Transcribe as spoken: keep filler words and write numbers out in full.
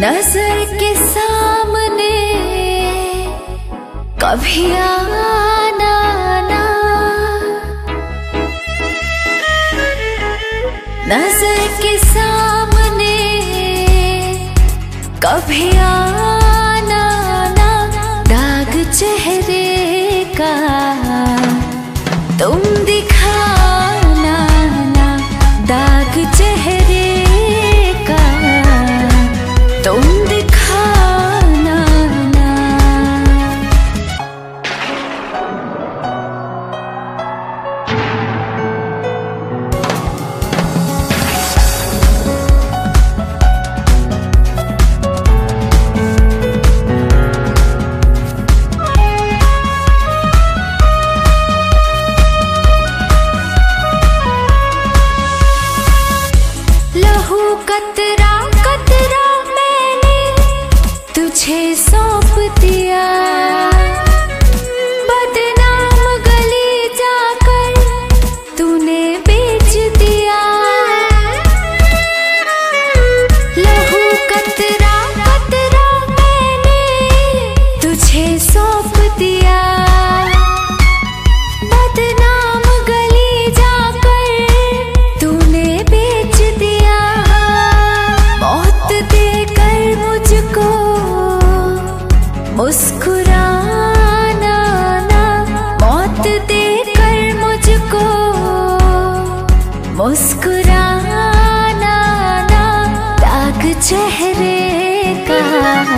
नजर के सामने कभी आना ना, नजर के सामने कभी आना ना, दाग चेहरे का तुम दिखाना ना, दाग चेहरे का तुम दिखाना ना। लहू कतरा कतरा मैंने तुझे सौंप दिया, बदनाम गली जाकर तूने बेच दिया। लहू कतरा कतरा मैंने तुझे सौंप दिया, बदनाम गली जाकर तूने बेच दिया। मौत देकर मुझको मुस्कुराना ना, मौत देकर मुझको मुस्कुराना ना, दाग चेहरे का